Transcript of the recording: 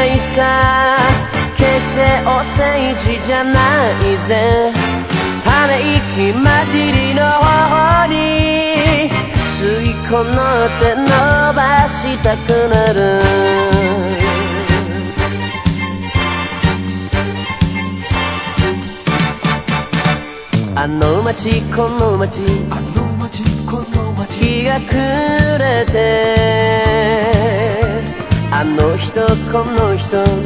ないさ、決してお世辞じゃないぜ。ため息混じりの方についこの手伸ばしたくなる。あの街この街、日が暮れて、あの人この人